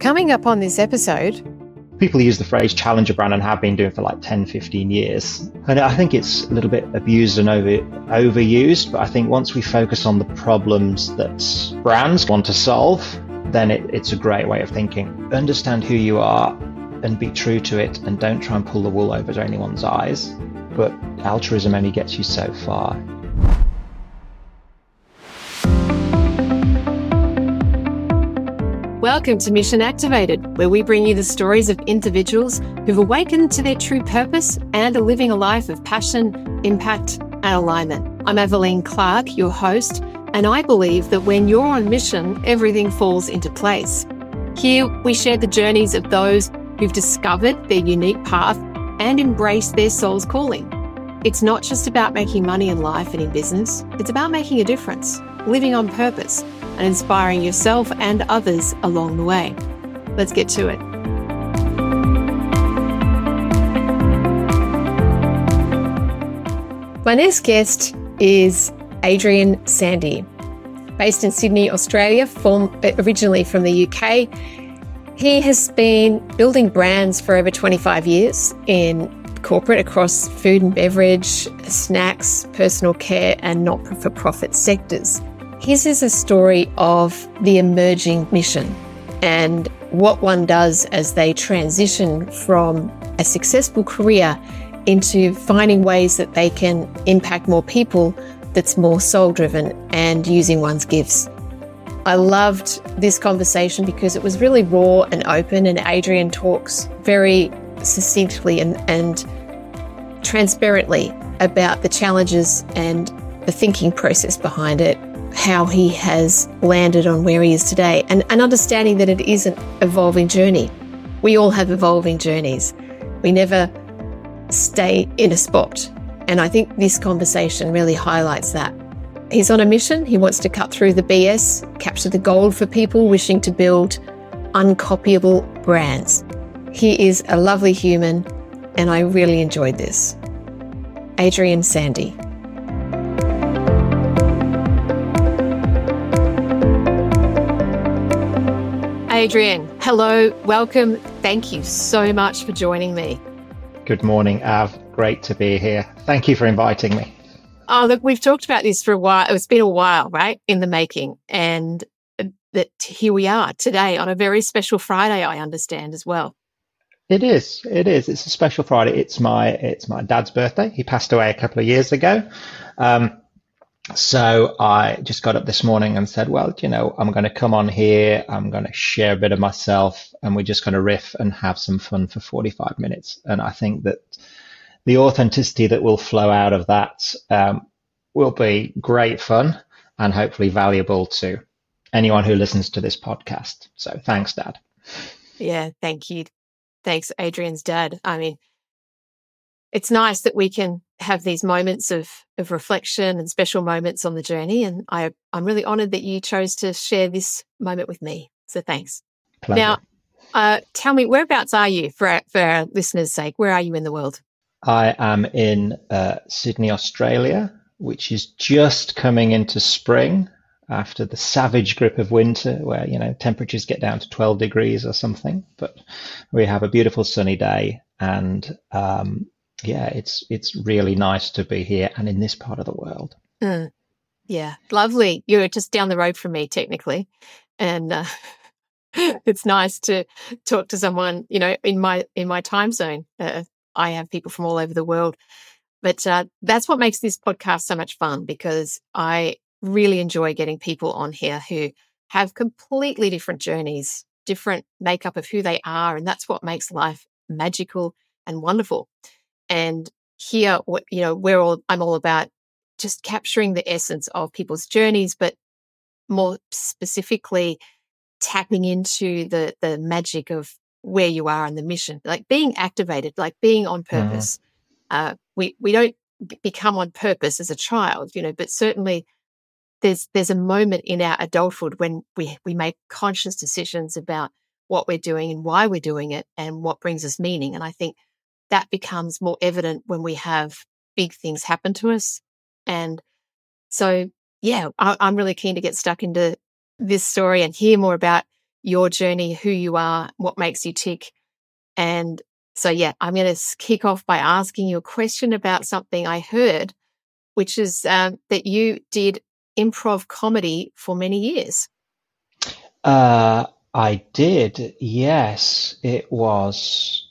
Coming up on this episode, people use the phrase challenger brand and have been doing for like 10, 15 years. And I think it's a little bit abused and overused, but I think once we focus on the problems that brands want to solve, then it's a great way of thinking. Understand who you are and be true to it, and don't try and pull the wool over anyone's eyes. But altruism only gets you so far. welcome to Mission Activated, where we bring you the stories of individuals who've awakened to their true purpose and are living a life of passion, impact, and alignment. I'm Evelyn Clark, your host, and I believe that when you're on mission, everything falls into place. Here, we share the journeys of those who've discovered their unique path and embraced their soul's calling. It's not just about making money in life and in business, it's about making a difference, living on purpose, and inspiring yourself and others along the way. Let's get to it. My next guest is Adrian Sandy. Based in Sydney, Australia, originally from the UK, he has been building brands for over 25 years in corporate across food and beverage, snacks, personal care, and not-for-profit sectors. His is a story of the emerging mission and what one does as they transition from a successful career into finding ways that they can impact more people that's more soul-driven and using one's gifts. I loved this conversation because it was really raw and open, and Adrian talks very succinctly and transparently about the challenges and the thinking process behind it, how he has landed on where he is today, and understanding that it is an evolving journey. We all have evolving journeys. We never stay in a spot. And I think this conversation really highlights that. He's on a mission. He wants to cut through the BS, capture the gold for people wishing to build uncopyable brands. He is a lovely human, and I really enjoyed this. Adrian Sandy. Adrian, hello, welcome. Thank you so much for joining me. Good morning, Av. Great to be here. Thank you for inviting me. Oh, look, we've talked about this for a while. It's been a while, right, in the making. And that here we are today on a very special Friday, I understand as well. It is. It's a special Friday. It's my dad's birthday. He passed away a couple of years ago. So I just got up this morning and said, well, I'm going to come on here. I'm going to share a bit of myself, and we're just going to riff and have some fun for 45 minutes. And I think that the authenticity that will flow out of that will be great fun and hopefully valuable to anyone who listens to this podcast. So thanks, Dad. Yeah, thank you. Thanks, Adrian's dad. I mean, it's nice that we can have these moments of reflection and special moments on the journey. And I'm really honoured that you chose to share this moment with me. So thanks. Pleasure. Now, tell me, whereabouts are you for our listeners' sake? Where are you in the world? I am in Sydney, Australia, which is just coming into spring after the savage grip of winter where, temperatures get down to 12 degrees or something. But we have a beautiful sunny day, and it's really nice to be here and in this part of the world. Yeah, lovely. You're just down the road from me, technically. And it's nice to talk to someone, in my time zone. I have people from all over the world. But that's what makes this podcast so much fun, because I really enjoy getting people on here who have completely different journeys, different makeup of who they are. And that's what makes life magical and wonderful. And here, I'm all about just capturing the essence of people's journeys, but more specifically tapping into the magic of where you are in the mission, like being activated, like being on purpose. We don't become on purpose as a child, but certainly there's a moment in our adulthood when we make conscious decisions about what we're doing and why we're doing it and what brings us meaning. And I think that becomes more evident when we have big things happen to us. And so, I'm really keen to get stuck into this story and hear more about your journey, who you are, what makes you tick. And so, yeah, I'm going to kick off by asking you a question about something I heard, which is that you did improv comedy for many years. I did, yes. It was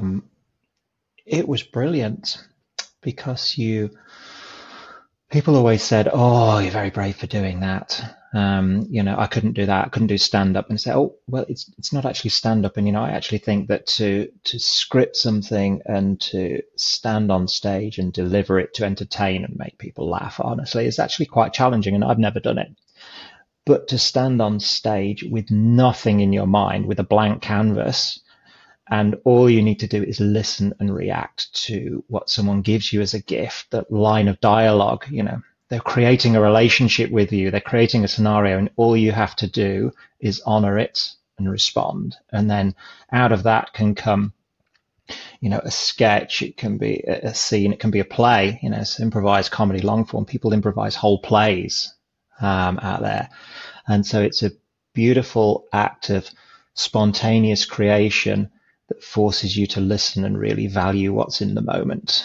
brilliant because people always said, "Oh, you're very brave for doing that." I couldn't do that. I couldn't do stand up, and say, "Oh, well, it's not actually stand up." And I actually think that to script something and to stand on stage and deliver it to entertain and make people laugh, honestly, is actually quite challenging. And I've never done it. But to stand on stage with nothing in your mind, with a blank canvas, and all you need to do is listen and react to what someone gives you as a gift, that line of dialogue, they're creating a relationship with you, they're creating a scenario, and all you have to do is honor it and respond. And then out of that can come, a sketch, it can be a scene, it can be a play, it's improvised comedy long form. People improvise whole plays out there. And so it's a beautiful act of spontaneous creation that forces you to listen and really value what's in the moment.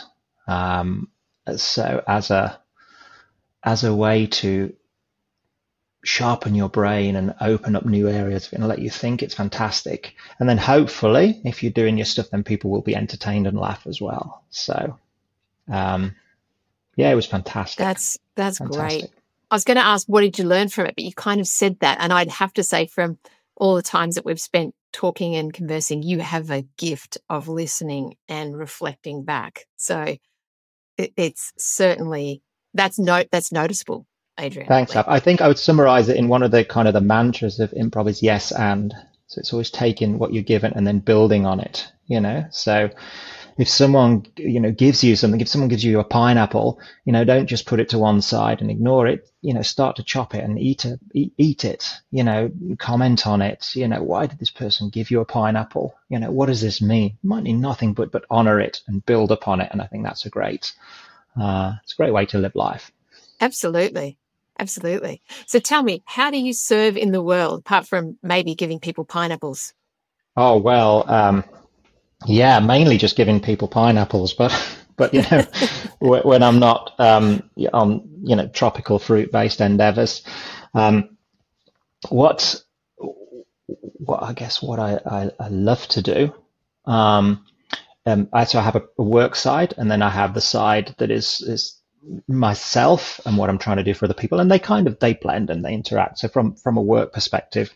So as a way to sharpen your brain and open up new areas and let you think, it's fantastic. And then hopefully, if you're doing your stuff, then people will be entertained and laugh as well. So, it was fantastic. That's fantastic. Great. I was going to ask, what did you learn from it? But you kind of said that. And I'd have to say, from all the times that we've spent talking and conversing, you have a gift of listening and reflecting back. So it's certainly, that's noticeable, Adrian. Thanks, Ab. I think I would summarize it in one of the kind of the mantras of improv is yes and. So it's always taking what you're given and then building on it, So if someone, gives you something, if someone gives you a pineapple, don't just put it to one side and ignore it, start to chop it and eat it, comment on it, why did this person give you a pineapple? What does this mean? It might mean nothing, but honor it and build upon it. And I think that's it's a great way to live life. Absolutely. Absolutely. So tell me, how do you serve in the world apart from maybe giving people pineapples? Oh, well, mainly just giving people pineapples, but when I'm not on tropical fruit-based endeavors, what I love to do. I have a work side, and then I have the side that is myself and what I'm trying to do for other people, and they blend and they interact. So from a work perspective,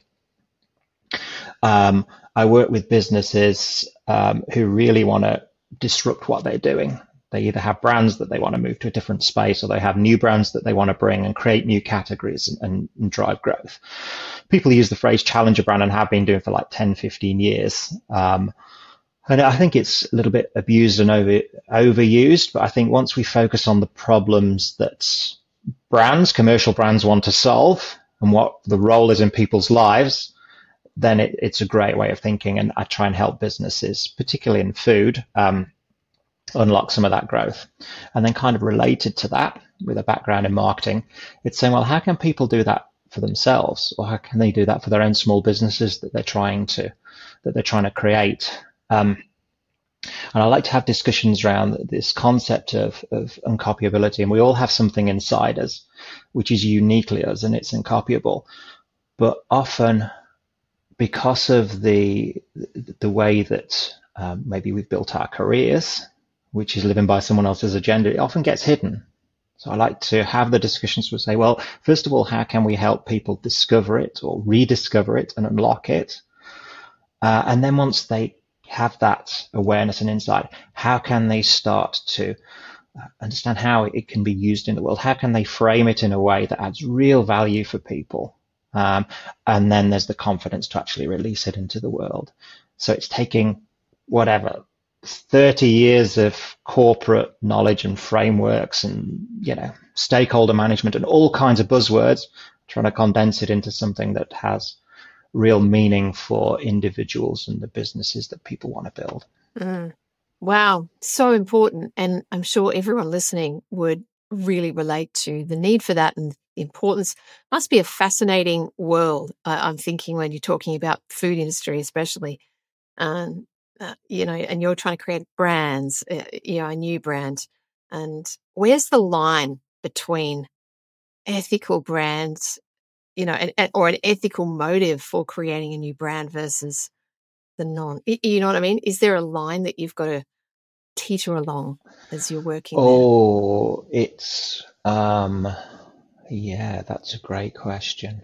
I work with businesses who really want to disrupt what they're doing. They either have brands that they want to move to a different space, or they have new brands that they want to bring and create new categories and drive growth. People use the phrase challenger brand and have been doing for like 10, 15 years. And I think it's a little bit abused and overused, but I think once we focus on the problems that commercial brands want to solve and what the role is in people's lives, then it's a great way of thinking. And I try and help businesses, particularly in food, unlock some of that growth. And then kind of related to that, with a background in marketing, it's saying, well, how can people do that for themselves? Or how can they do that for their own small businesses that they're trying to create? And I like to have discussions around this concept of uncopyability. And we all have something inside us, which is uniquely us, and it's uncopyable. But often, because of the way that maybe we've built our careers, which is living by someone else's agenda, it often gets hidden. So I like to have the discussions to say, well, first of all, how can we help people discover it or rediscover it and unlock it? And then once they have that awareness and insight, how can they start to understand how it can be used in the world? How can they frame it in a way that adds real value for people? And then there's the confidence to actually release it into the world. So it's taking 30 years of corporate knowledge and frameworks and, stakeholder management and all kinds of buzzwords, trying to condense it into something that has real meaning for individuals and the businesses that people want to build. Wow, so important. And I'm sure everyone listening would really relate to the need for that and importance. Must be a fascinating world. I'm thinking when you're talking about food industry, especially, and you're trying to create brands, a new brand. And where's the line between ethical brands, or an ethical motive for creating a new brand versus the non? You know what I mean? Is there a line that you've got to teeter along as you're working there? Oh, it's yeah, that's a great question.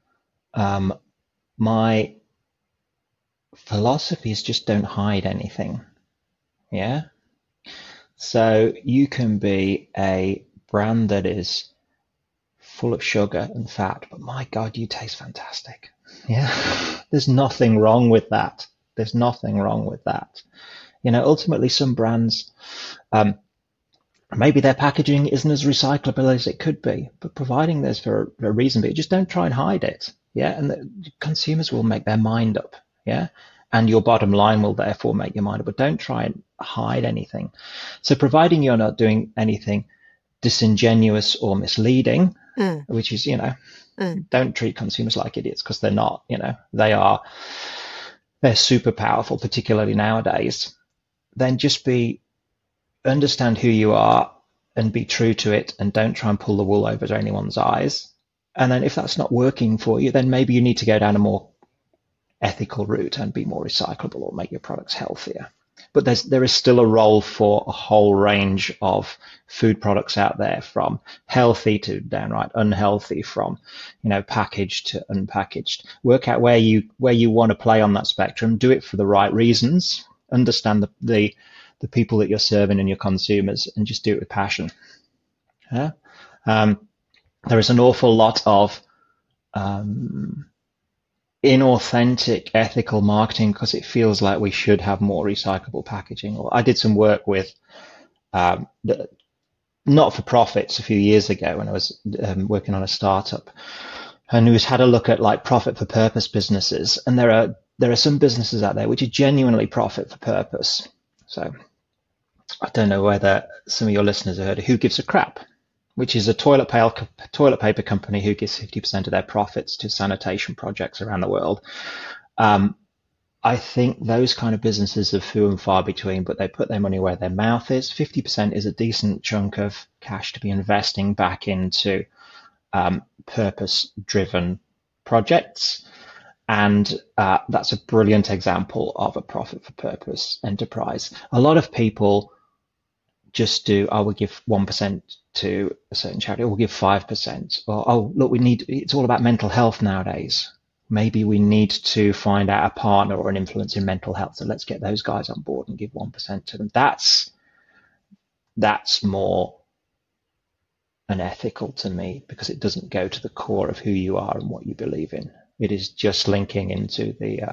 My philosophy is just don't hide anything. Yeah. So you can be a brand that is full of sugar and fat, but my God, you taste fantastic. Yeah. There's nothing wrong with that. There's nothing wrong with that. Ultimately, some brands, maybe their packaging isn't as recyclable as it could be, but providing there's for a reason, but just don't try and hide it. Yeah. And the consumers will make their mind up. Yeah. And your bottom line will therefore make your mind up, but don't try and hide anything. So providing you're not doing anything disingenuous or misleading, which is, don't treat consumers like idiots, because they're not, they're super powerful, particularly nowadays. Then just understand who you are and be true to it, and don't try and pull the wool over anyone's eyes. And then if that's not working for you, then maybe you need to go down a more ethical route and be more recyclable or make your products healthier. But there is still a role for a whole range of food products out there, from healthy to downright unhealthy, from packaged to unpackaged. Work out where you want to play on that spectrum. Do it for the right reasons. Understand the people that you're serving and your consumers, and just do it with passion. Yeah? There is an awful lot of inauthentic ethical marketing because it feels like we should have more recyclable packaging. I did some work with not-for-profits a few years ago when I was working on a startup, and we had a look at like profit for purpose businesses, and there are some businesses out there which are genuinely profit for purpose. So I don't know whether some of your listeners have heard of Who Gives a Crap, which is a toilet paper company who gives 50% of their profits to sanitation projects around the world. I think those kind of businesses are few and far between, but they put their money where their mouth is. 50% is a decent chunk of cash to be investing back into purpose-driven projects. And that's a brilliant example of a profit for purpose enterprise. A lot of people just do, we'll give 1% to a certain charity, or we'll give 5%. Or, look, it's all about mental health nowadays. Maybe we need to find out a partner or an influence in mental health. So let's get those guys on board and give 1% to them. That's more unethical to me, because it doesn't go to the core of who you are and what you believe in. It is just linking into the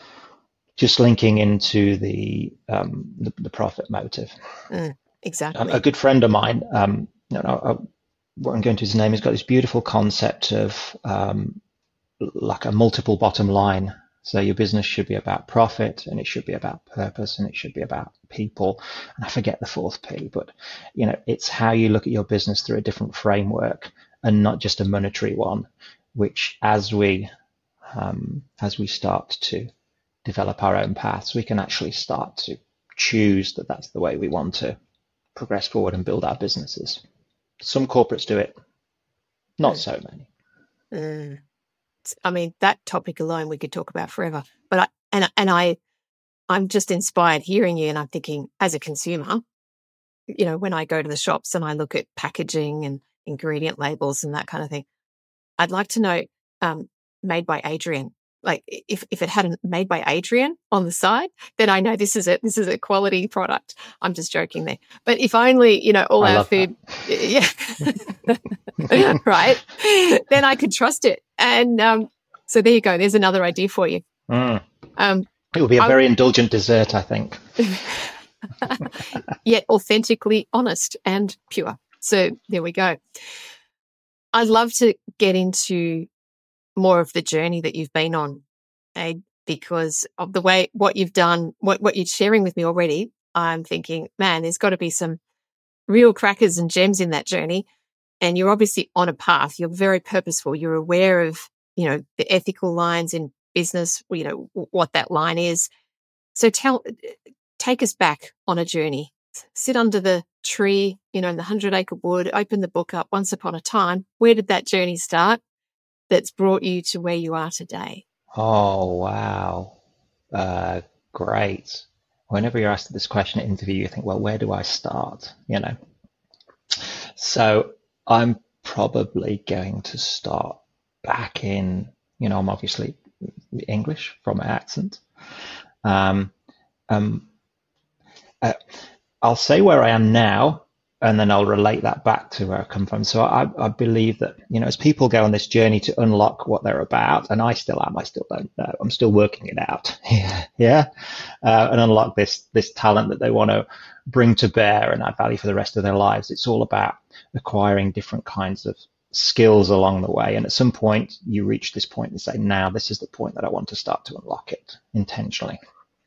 profit motive. Exactly. A good friend of mine, what I'm going to his name, has got this beautiful concept of like a multiple bottom line. So your business should be about profit, and it should be about purpose, and it should be about people. And I forget the fourth P, but it's how you look at your business through a different framework and not just a monetary one. Which, as we start to develop our own paths, we can actually start to choose that that's the way we want to progress forward and build our businesses. Some corporates do it, not so many. I mean, that topic alone we could talk about forever. But I'm just inspired hearing you, and I'm thinking, as a consumer, when I go to the shops and I look at packaging and ingredient labels and that kind of thing, I'd like to know, made by Adrian. Like if it hadn't made by Adrian on the side, then I know this is a quality product. I'm just joking there. But if only, all our food, yeah, right, then I could trust it. And so there you go. There's another idea for you. It will be a very indulgent dessert, I think. Yet authentically honest and pure. So there we go. I'd love to get into more of the journey that you've been on, because of the way what you've done, what you're sharing with me already. I'm thinking, man, there's got to be some real crackers and gems in that journey. and you're obviously on a path. You're very purposeful. You're aware of, the ethical lines in business, what that line is. So take us back on a journey. Sit under the tree, in the 100-acre wood, open the book up, once upon a time. Where did that journey start that's brought you to where you are today? Oh, wow. Great. Whenever you're asked this question at interview, you think, well, where do I start? So I'm probably going to start back in, I'm obviously English from my accent. I'll say where I am now, and then I'll relate that back to where I come from. So I believe that, as people go on this journey to unlock what they're about, and I still don't know. I'm still working it out. Yeah. And unlock this talent that they want to bring to bear and add value for the rest of their lives. It's all about acquiring different kinds of skills along the way. And at some point you reach this point and say, now this is the point that I want to start to unlock it intentionally.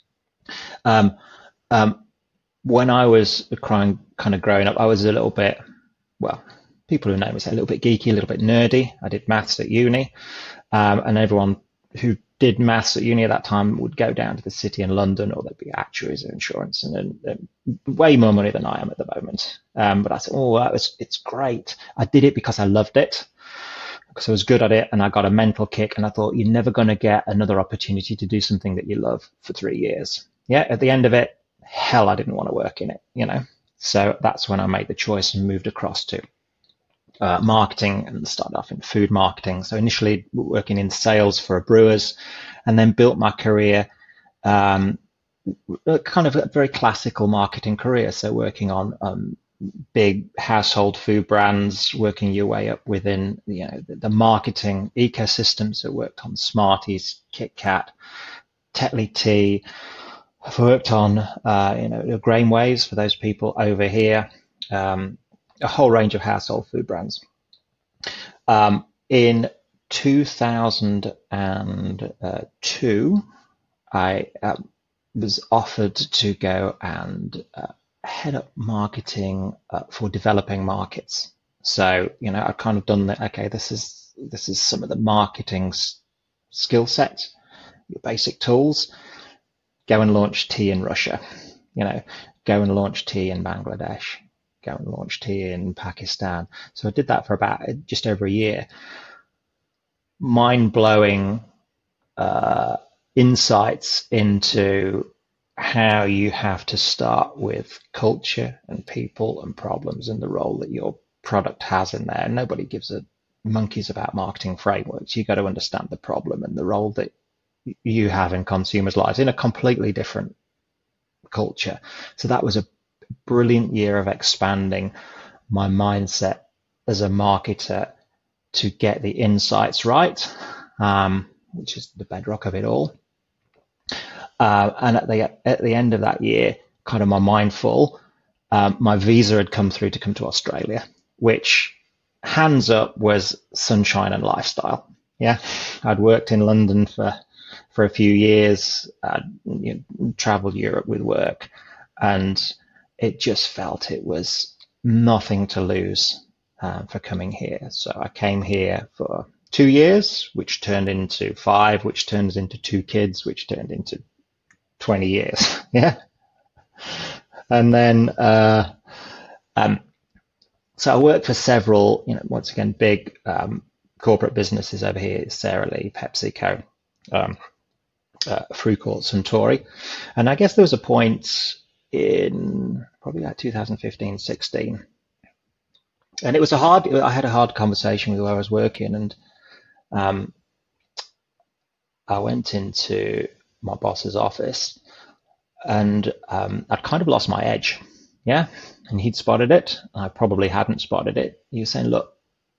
When I was kind of growing up, I was a little bit, well, people who know me say a little bit geeky, a little bit nerdy. I did maths at uni, and everyone who did maths at uni at that time would go down to the city in London, or they'd be actuaries or insurance, and way more money than I am at the moment. But I said, it's great. I did it because I loved it, because I was good at it, and I got a mental kick. And I thought, you're never going to get another opportunity to do something that you love for 3 years. Yeah, at the end of it, hell, I didn't want to work in it, So that's when I made the choice and moved across to marketing, and started off in food marketing. So initially working in sales for brewers, and then built my career, kind of a very classical marketing career. So working on big household food brands, working your way up within the marketing ecosystem. So worked on Smarties, Kit Kat, Tetley Tea. I've worked on, Grainways for those people over here, a whole range of household food brands. In 2002, I was offered to go and head up marketing for developing markets. So, I've kind of done that. Okay, this is some of the marketing skill set, your basic tools. Go and launch tea in Russia, go and launch tea in Bangladesh, go and launch tea in Pakistan. So I did that for about just over a year. Mind-blowing insights into how you have to start with culture and people and problems and the role that your product has in there. Nobody gives a monkeys about marketing frameworks. You got to understand the problem and the role that you have in consumers' lives in a completely different culture. So that was a brilliant year of expanding my mindset as a marketer to get the insights right, which is the bedrock of it all. And at the end of that year, kind of my mind full, my visa had come through to come to Australia, which hands up was sunshine and lifestyle. Yeah, I'd worked in London for a few years, traveled Europe with work, and it just felt it was nothing to lose for coming here. So I came here for 2 years, which turned into 5, which turns into 2 kids, which turned into 20 years. Yeah. And then, so I worked for several, once again, big corporate businesses over here, Sara Lee, PepsiCo, Frucourt, Suntory. And I guess there was a point in probably like 2015, 16. And it was I had a hard conversation with where I was working, and I went into my boss's office, and I'd kind of lost my edge. Yeah. And he'd spotted it. I probably hadn't spotted it. He was saying, look,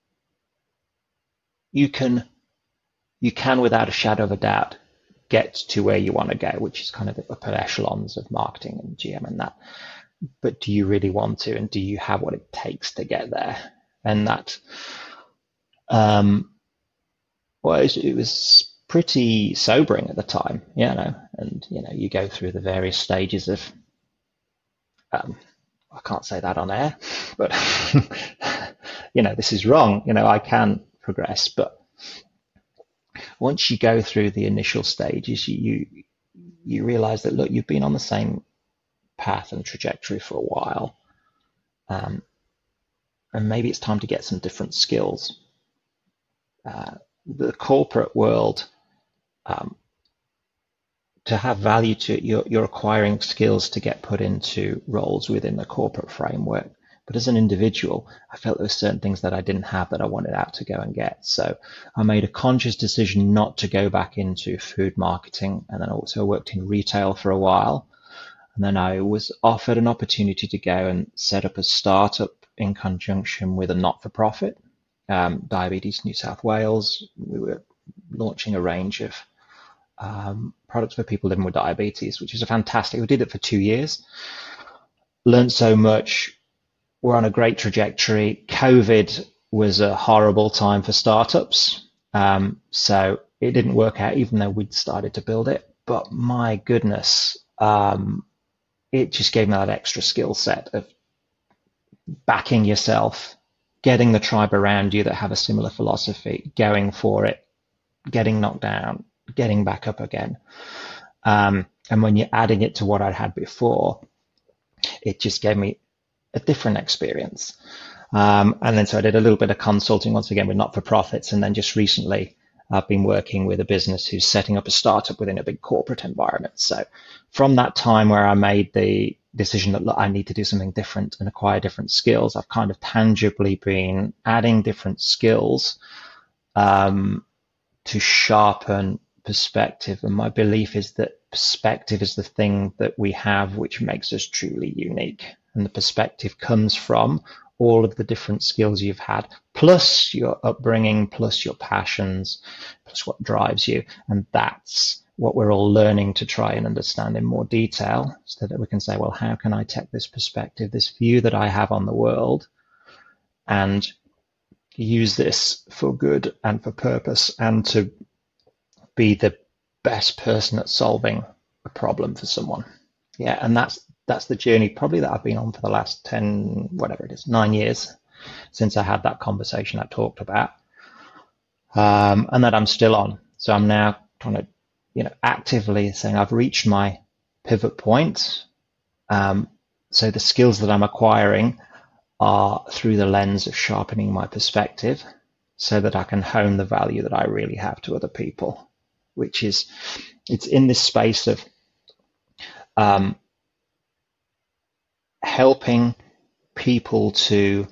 you can without a shadow of a doubt get to where you want to go, which is kind of the upper echelons of marketing and GM and that. But do you really want to? And do you have what it takes to get there? And that, it was pretty sobering at the time, and, you go through the various stages of, I can't say that on air, but this is wrong. I can progress. But once you go through the initial stages, you realize that, look, you've been on the same path and trajectory for a while. And maybe it's time to get some different skills. The corporate world, to have value to it, you're acquiring skills to get put into roles within the corporate framework. But as an individual, I felt there were certain things that I didn't have that I wanted out to go and get. So I made a conscious decision not to go back into food marketing, and then also worked in retail for a while. And then I was offered an opportunity to go and set up a startup in conjunction with a not-for-profit, Diabetes New South Wales. We were launching a range of products for people living with diabetes, which is fantastic. We did it for 2 years, learned so much. We're on a great trajectory. COVID was a horrible time for startups. So it didn't work out, even though we'd started to build it. But my goodness, it just gave me that extra skill set of backing yourself, getting the tribe around you that have a similar philosophy, going for it, getting knocked down, getting back up again. And when you're adding it to what I'd had before, it just gave me a different experience. And then so I did a little bit of consulting once again with not-for-profits. And then just recently, I've been working with a business who's setting up a startup within a big corporate environment. So from that time where I made the decision that, look, I need to do something different and acquire different skills, I've kind of tangibly been adding different skills to sharpen perspective. And my belief is that perspective is the thing that we have which makes us truly unique. And the perspective comes from all of the different skills you've had, plus your upbringing, plus your passions, plus what drives you. And that's what we're all learning to try and understand in more detail, so that we can say, well, how can I take this perspective, this view that I have on the world, and use this for good and for purpose, and to be the best person at solving a problem for someone. Yeah, and that's the journey probably that I've been on for the last 10, whatever it is, 9 years since I had that conversation I talked about, and that I'm still on. So I'm now trying to, actively saying I've reached my pivot point. So the skills that I'm acquiring are through the lens of sharpening my perspective, so that I can hone the value that I really have to other people, which is, it's in this space of helping people to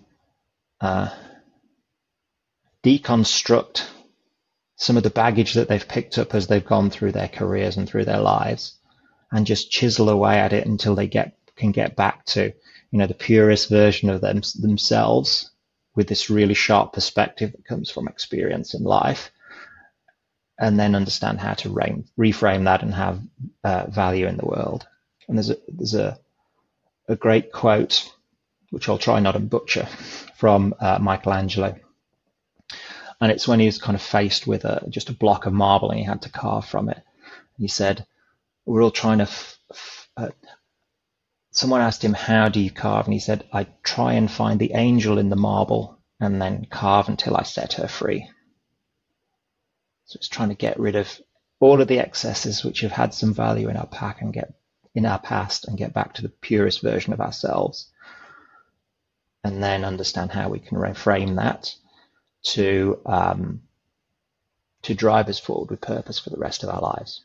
deconstruct some of the baggage that they've picked up as they've gone through their careers and through their lives, and just chisel away at it until they can get back to, the purest version of themselves, with this really sharp perspective that comes from experience in life, and then understand how to reframe that and have value in the world. And there's a great quote, which I'll try not to butcher, from Michelangelo. And it's when he was kind of faced with just a block of marble and he had to carve from it. He said, we're all trying to, someone asked him, how do you carve? And he said, I try and find the angel in the marble and then carve until I set her free. So it's trying to get rid of all of the excesses which have had some value in our past and get back to the purest version of ourselves, and then understand how we can reframe that to drive us forward with purpose for the rest of our lives.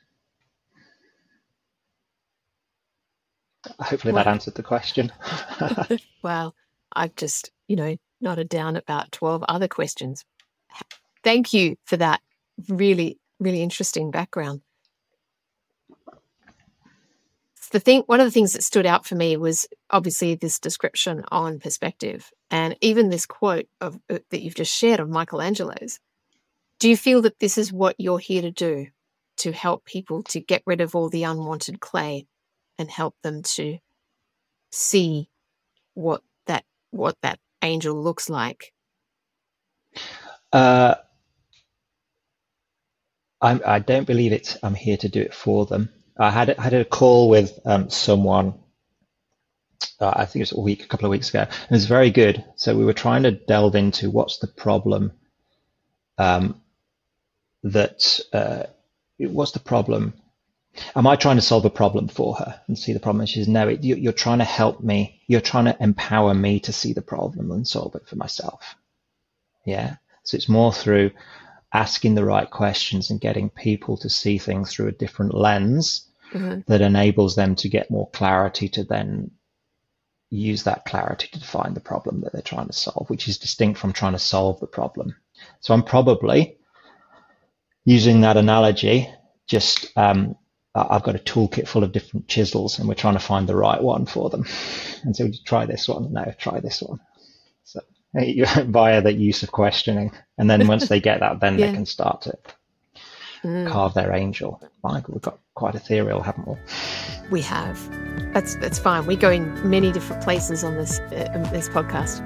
Hopefully that answered the question. Well, I've just, noted down about 12 other questions. Thank you for that really, really interesting background. One of the things that stood out for me was obviously this description on perspective, and even this quote that you've just shared of Michelangelo's. Do you feel that this is what you're here to do, to help people to get rid of all the unwanted clay and help them to see what that angel looks like? I don't believe I'm here to do it for them. I had a call with someone I think it was a couple of weeks ago. It was very good. So we were trying to delve into what's the problem what's the problem? Am I trying to solve a problem for her and see the problem? And she says, no, you're trying to help me. You're trying to empower me to see the problem and solve it for myself. Yeah. So it's more through asking the right questions and getting people to see things through a different lens that enables them to get more clarity to then use that clarity to define the problem that they're trying to solve, which is distinct from trying to solve the problem. So I'm probably using that analogy, just I've got a toolkit full of different chisels and we're trying to find the right one for them. And so try this one, no, try this one. So via the use of questioning. And then once they get that, then they can start to carve their angel. Michael, we've got quite ethereal, haven't we? We have. That's fine. We go in many different places on this podcast.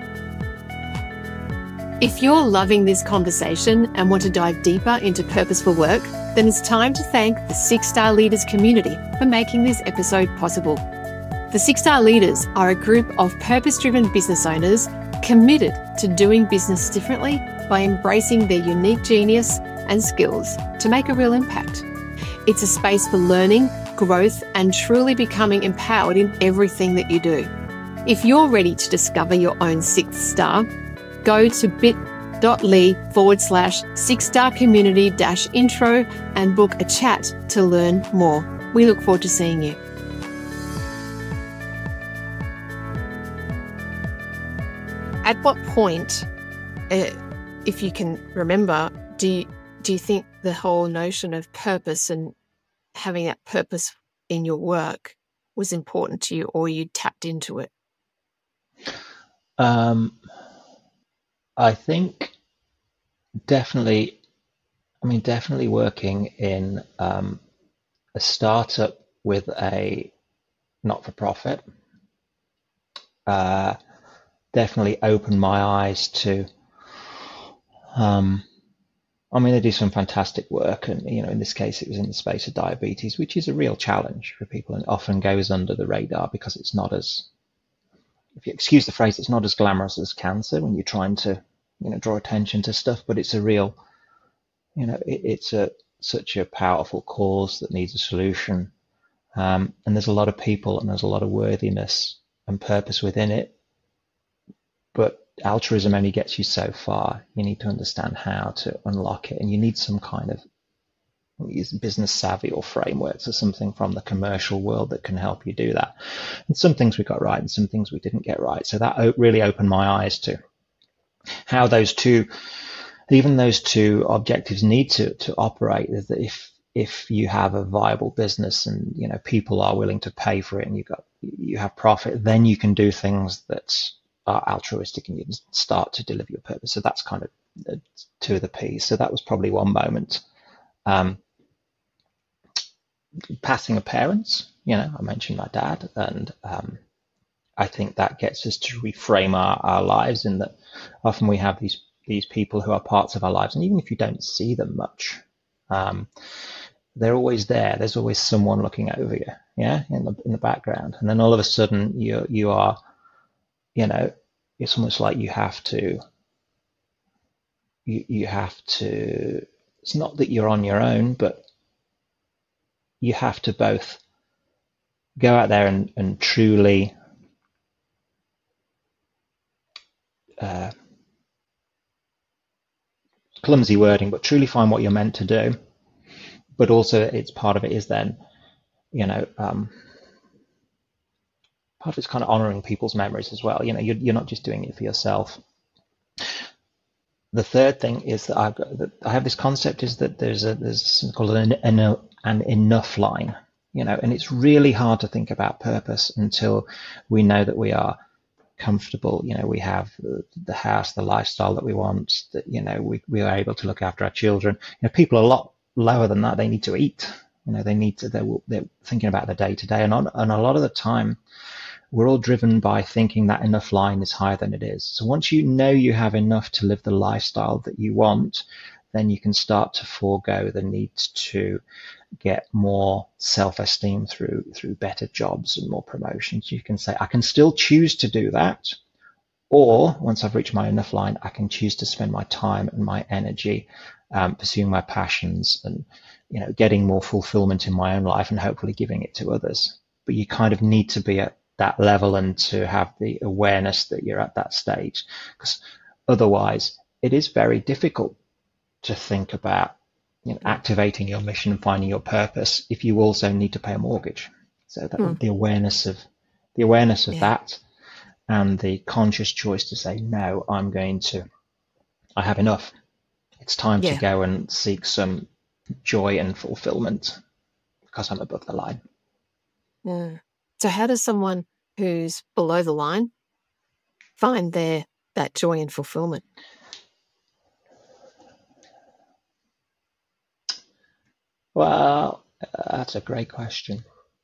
If you're loving this conversation and want to dive deeper into purposeful work, then it's time to thank the 6-Star Leaders community for making this episode possible. The 6-Star Leaders are a group of purpose-driven business owners committed to doing business differently by embracing their unique genius and skills to make a real impact. It's a space for learning, growth, and truly becoming empowered in everything that you do. If you're ready to discover your own 6th star, go to bit.ly/6starcommunity-intro and book a chat to learn more. We look forward to seeing you. At what point, if you can remember, do you think the whole notion of purpose and having that purpose in your work was important to you, or you tapped into it? I think definitely working in a startup with a not-for-profit definitely opened my eyes to they do some fantastic work, and in this case it was in the space of diabetes, which is a real challenge for people and often goes under the radar because it's not as, if you excuse the phrase, it's not as glamorous as cancer when you're trying to draw attention to stuff, but it's a real, it's such a powerful cause that needs a solution, and there's a lot of people and there's a lot of worthiness and purpose within it, but altruism only gets you so far. You need to understand how to unlock it, and you need some kind of business savvy or frameworks or something from the commercial world that can help you do that. And some things we got right and some things we didn't get right. So that really opened my eyes to how those two objectives need to operate. Is that if you have a viable business and people are willing to pay for it and you have profit, then you can do things that are altruistic and you can start to deliver your purpose. So that's kind of two of the P's. So that was probably one moment. Passing of parents, I mentioned my dad, and I think that gets us to reframe our lives, in that often we have these people who are parts of our lives, and even if you don't see them much, they're always there. There's always someone looking over you, in the background, and then all of a sudden you are, it's almost like you have to. It's not that you're on your own, but you have to both go out there and truly clumsy wording, but truly find what you're meant to do. But also, it's part of it is then, part of it's kind of honoring people's memories as well. You're not just doing it for yourself. The third thing is that I have this concept is that there's something called an enough line, and it's really hard to think about purpose until we know that we are comfortable. We have the house, the lifestyle that we want, that, we are able to look after our children. People are a lot lower than that. They need to eat, they're thinking about their day to day. And a lot of the time, we're all driven by thinking that enough line is higher than it is. So once you know you have enough to live the lifestyle that you want, then you can start to forego the need to get more self-esteem through better jobs and more promotions. You can say, I can still choose to do that, or once I've reached my enough line, I can choose to spend my time and my energy pursuing my passions and getting more fulfillment in my own life and hopefully giving it to others. But you kind of need to be at that level and to have the awareness that you're at that stage, because otherwise it is very difficult to think about activating your mission and finding your purpose if you also need to pay a mortgage. So that the awareness of that, and the conscious choice to say, no, I have enough. It's time to go and seek some joy and fulfillment because I'm above the line. Yeah. So how does someone who's below the line find that joy and fulfillment? Well, that's a great question.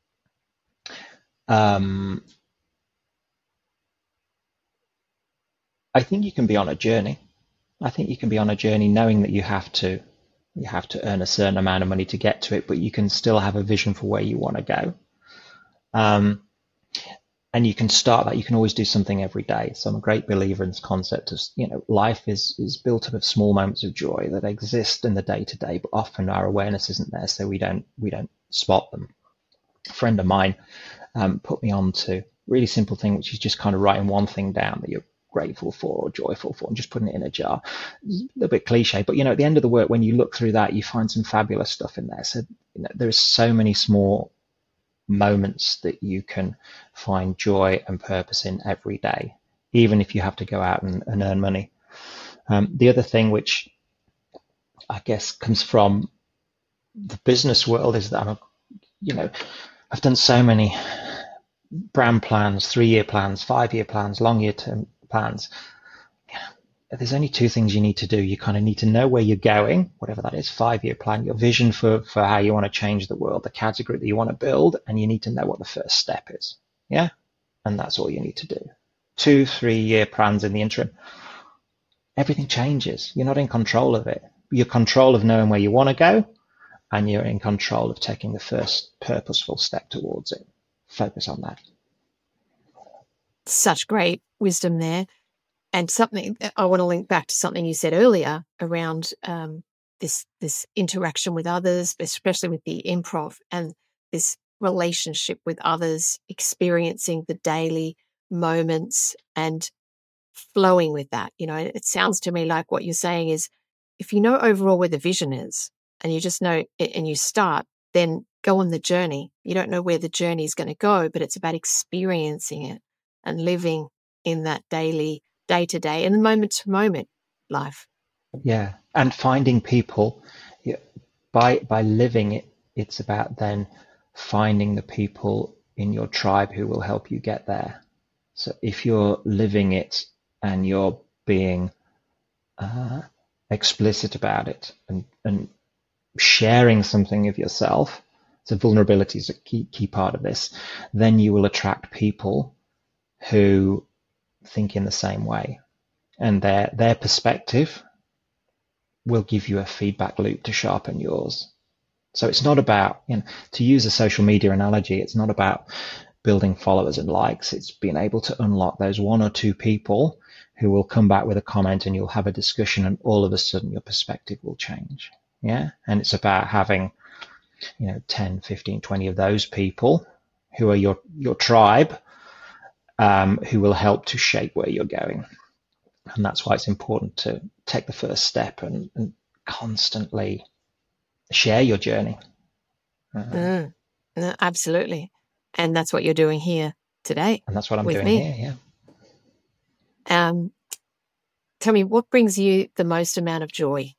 I think you can be on a journey. I think you can be on a journey knowing that you have to earn a certain amount of money to get to it, but you can still have a vision for where you want to go. And you can start that. You can always do something every day. So I'm a great believer in this concept of, life is built up of small moments of joy that exist in the day to day, but often our awareness isn't there, so we don't spot them. A friend of mine put me on to a really simple thing, which is just kind of writing one thing down that you're grateful for or joyful for and just putting it in a jar. It's a little bit cliche, but at the end of the work, when you look through that, you find some fabulous stuff in there. So there's so many small moments that you can find joy and purpose in every day, even if you have to go out and earn money. The other thing, which I guess comes from the business world, is that I've done so many brand plans, 3-year plans, 5-year plans, long-year term plans. There's only two things you need to do. You kind of need to know where you're going, whatever that is, 5-year plan, your vision for how you want to change the world, the category that you want to build, and you need to know what the first step is. Yeah? And that's all you need to do. 2-3-year plans in the interim. Everything changes. You're not in control of it. You're in control of knowing where you want to go, and you're in control of taking the first purposeful step towards it. Focus on that. Such great wisdom there. And something I want to link back to something you said earlier around this interaction with others, especially with the improv, and this relationship with others, experiencing the daily moments and flowing with that. It sounds to me like what you're saying is, if you know overall where the vision is and you just know it and you start, then go on the journey. You don't know where the journey is going to go, but it's about experiencing it and living in that day-to-day and moment-to-moment life. Yeah, and finding people by living it. It's about then finding the people in your tribe who will help you get there. So if you're living it and you're being explicit about it and sharing something of yourself, so vulnerability is a key part of this, then you will attract people who think in the same way, and their perspective will give you a feedback loop to sharpen yours. So it's not about, to use a social media analogy, it's not about building followers and likes. It's being able to unlock those 1 or 2 people who will come back with a comment, and you'll have a discussion, and all of a sudden your perspective will change. Yeah. And it's about having 10, 15, 20 of those people who are your tribe, who will help to shape where you're going. And that's why it's important to take the first step and constantly share your journey. No, absolutely. And that's what you're doing here today. And that's what I'm doing here, yeah. Tell me, what brings you the most amount of joy?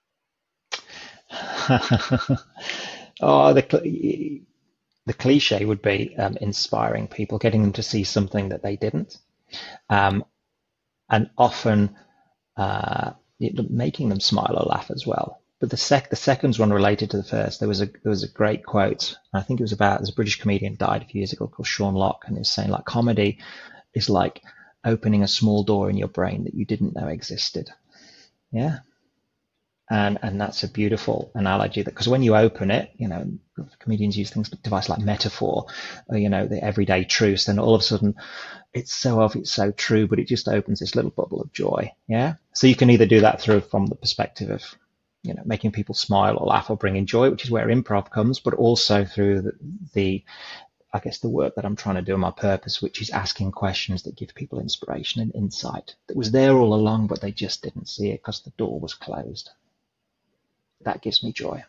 The cliche would be inspiring people, getting them to see something that they didn't, and often making them smile or laugh as well. But the second's one related to the first. There was a great quote. I think it was about, there's a British comedian died a few years ago called Sean Locke, and he was saying, like, comedy is like opening a small door in your brain that you didn't know existed. Yeah. And that's a beautiful analogy, that because when you open it, comedians use things, device like metaphor, or, the everyday truths, then all of a sudden it's so obvious, so true, but it just opens this little bubble of joy. Yeah. So you can either do that from the perspective of, making people smile or laugh or bringing joy, which is where improv comes, but also through the I guess the work that I'm trying to do on my purpose, which is asking questions that give people inspiration and insight that was there all along, but they just didn't see it because the door was closed. That gives me joy.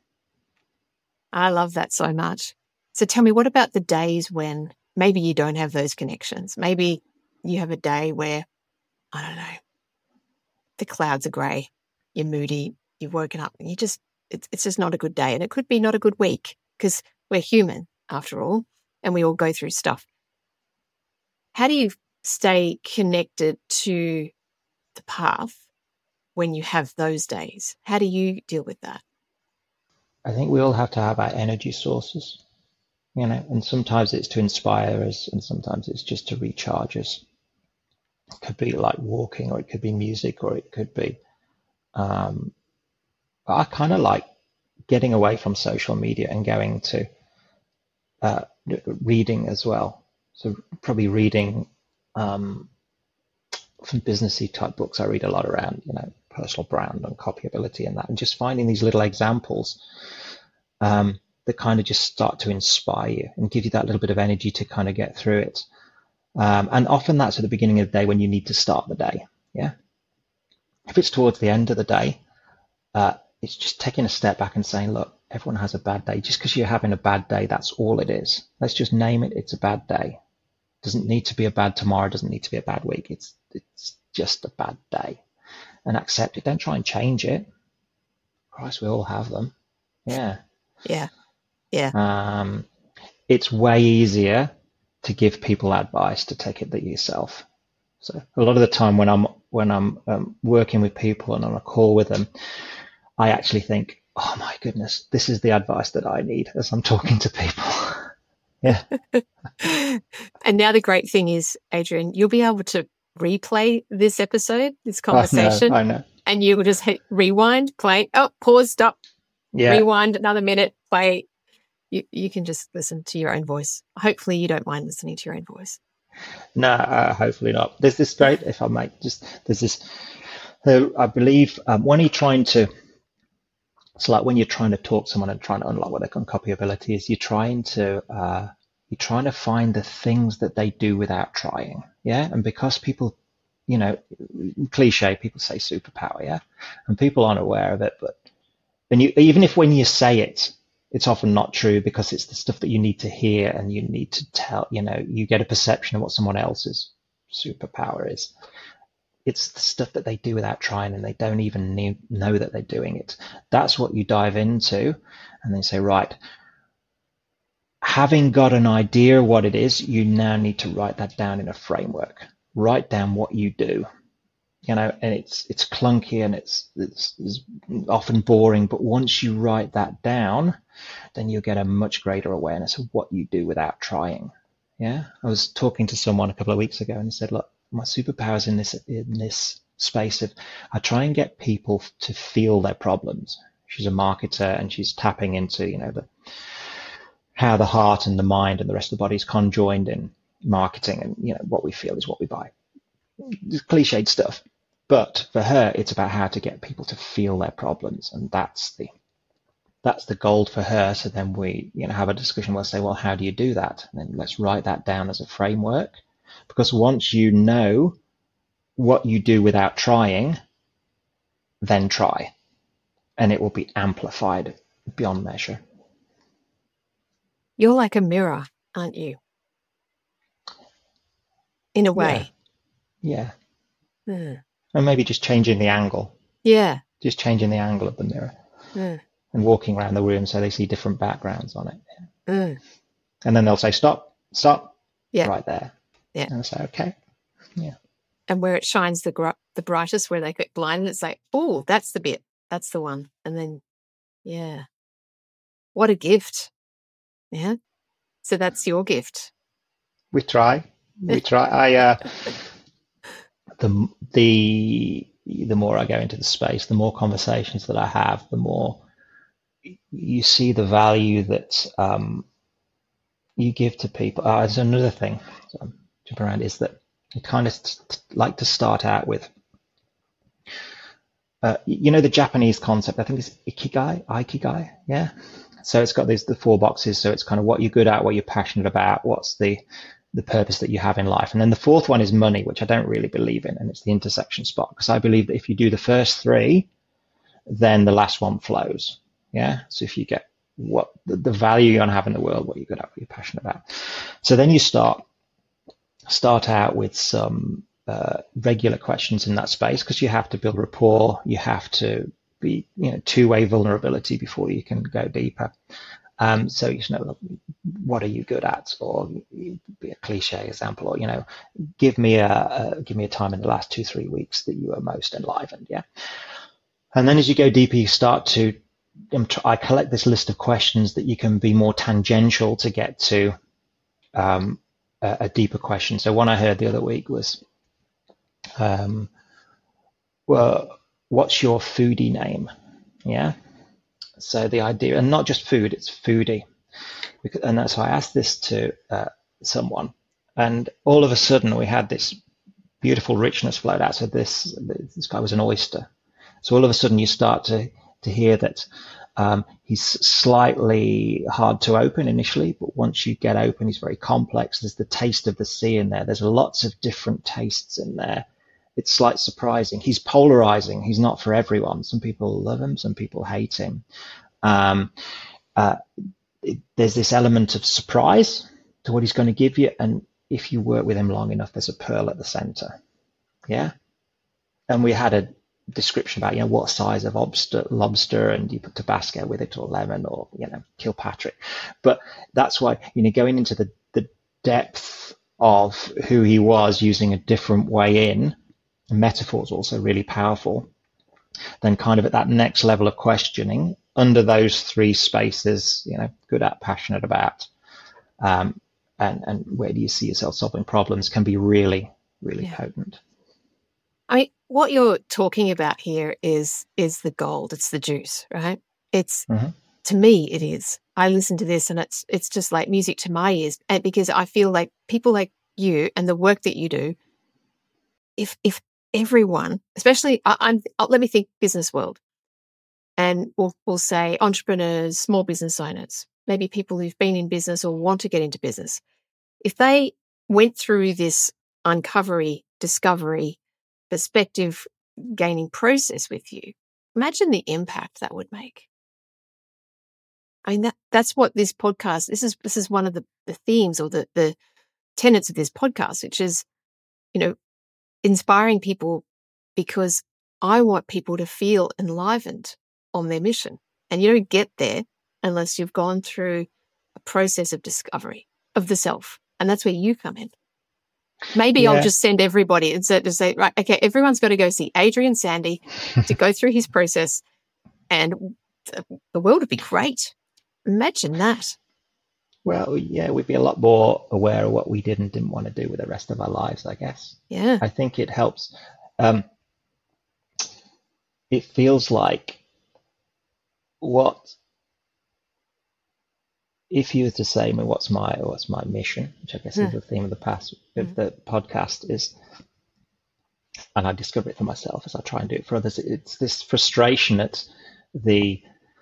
I love that so much. So tell me, what about the days when maybe you don't have those connections? Maybe you have a day where, I don't know, the clouds are grey, you're moody, you've woken up, and it's just not a good day. And it could be not a good week, because we're human after all, and we all go through stuff. How do you stay connected to the path when you have those days? How do you deal with that? I think we all have to have our energy sources, and sometimes it's to inspire us and sometimes it's just to recharge us. It could be like walking, or it could be music, or it could be, I kind of like getting away from social media and going to reading as well. So probably reading some businessy type books. I read a lot around, personal brand and copyability and that, and just finding these little examples that kind of just start to inspire you and give you that little bit of energy to kind of get through it. And often that's at the beginning of the day when you need to start the day. Yeah. If it's towards the end of the day, it's just taking a step back and saying, look, everyone has a bad day. Just because you're having a bad day, that's all it is. Let's just name it. It's a bad day. Doesn't need to be a bad tomorrow. Doesn't need to be a bad week. It's just a bad day, and accept it. Don't try and change it. Christ, we all have them. Yeah. Yeah. Yeah. It's way easier to give people advice to take it yourself. So a lot of the time when I'm working with people and on a call with them, I actually think, oh my goodness, this is the advice that I need as I'm talking to people. Yeah. And now the great thing is, Adrian, you'll be able to replay this episode, this conversation. I know. And you will just hit rewind, play, pause, stop, rewind another minute, play. You can just listen to your own voice. Hopefully you don't mind listening to your own voice. No, hopefully not. There's this great, if I might, there's this, I believe when you're trying to, it's like when you're trying to talk to someone and trying to unlock what they call copyability is, you're trying to find the things that they do without trying. Yeah. And because people, cliche, people say superpower. Yeah. And people aren't aware of it, but even if when you say it, it's often not true, because it's the stuff that you need to hear and you need to tell, you get a perception of what someone else's superpower is. It's the stuff that they do without trying, and they don't even know that they're doing it. That's what you dive into, and then say, right, having got an idea what it is, you now need to write that down in a framework. Write down what you do. And it's clunky and it's often boring, but once you write that down, then you'll get a much greater awareness of what you do without trying. Yeah, I was talking to someone a couple of weeks ago and he said, look, my superpowers in this space of, I try and get people to feel their problems. She's a marketer and she's tapping into, how the heart and the mind and the rest of the body is conjoined in marketing, and what we feel is what we buy. It's cliched stuff. But for her, it's about how to get people to feel their problems, and that's the gold for her. So then we, have a discussion. We'll say, well, how do you do that? And then let's write that down as a framework, because once you know what you do without trying, then try, and it will be amplified beyond measure. You're like a mirror, aren't you? In a way. Yeah. And maybe just changing the angle. Yeah. Just changing the angle of the mirror. And walking around the room so they see different backgrounds on it. And then they'll say, stop, right there. Yeah. And I'll say, okay. Yeah. And where it shines the brightest, where they get blinded, it's like, oh, that's the bit. That's the one. And then, yeah. What a gift. Yeah. So that's your gift. We try. I the more I go into the space, the more conversations that I have, the more you see the value that you give to people. There's another thing, so I'm jumping around, is that you kind of like to start out with, the Japanese concept, I think it's ikigai, yeah? So it's got the 4 boxes, so it's kind of what you're good at, what you're passionate about, what's the purpose that you have in life. And then the 4th one is money, which I don't really believe in, and it's the intersection spot, because I believe that if you do the first 3, then the last one flows, yeah? So if you get what the value you want to have in the world, what you're good at, what you're passionate about. So then you start out with some regular questions in that space, because you have to build rapport, you have to be, two-way vulnerability before you can go deeper. So what are you good at, or be a cliche example, or give me a time in the last 2-3 weeks that you are most enlivened, yeah. And then as you go deeper, you start to I collect this list of questions that you can be more tangential to get to a deeper question. So one I heard the other week was, well, what's your foodie name? Yeah. So the idea, and not just food, it's foodie. And that's why I asked this to someone, and all of a sudden we had this beautiful richness flowed out. So this guy was an oyster. So all of a sudden you start to hear that he's slightly hard to open initially, but once you get open, he's very complex. There's the taste of the sea in there. There's lots of different tastes in there. It's slightly surprising. He's polarizing. He's not for everyone. Some people love him. Some people hate him. There's this element of surprise to what he's going to give you. And if you work with him long enough, there's a pearl at the center. Yeah. And we had a description about, what size of lobster, and you put Tabasco with it, or lemon, or, Kilpatrick. But that's why, going into the depth of who he was, using a different way in, metaphor is also really powerful. Then kind of at that next level of questioning, under those 3 spaces, good at, passionate about, and where do you see yourself solving problems, can be really, really potent. I mean, what you're talking about here is the gold. It's the juice, right? It's to me, it is. I listen to this, and it's just like music to my ears, and because I feel like people like you and the work that you do, if everyone, especially, let me think business world, and we'll say entrepreneurs, small business owners, maybe people who've been in business or want to get into business, if they went through this discovery, perspective gaining process with you, imagine the impact that would make. I mean, that's what this podcast, this is one of the themes, or the tenets of this podcast, which is, inspiring people, because I want people to feel enlivened on their mission. And you don't get there unless you've gone through a process of discovery of the self. And that's where you come in. Maybe I'll just send everybody and say, right, okay, everyone's got to go see Adrian Sandy to go through his process, and the world would be great. Imagine that. Well, yeah, we'd be a lot more aware of what we did and didn't want to do with the rest of our lives, I guess. Yeah. I think it helps. It feels like if you were to say, what's my mission, which I guess is the theme of the podcast is, and I discover it for myself as I try and do it for others, it's this frustration at the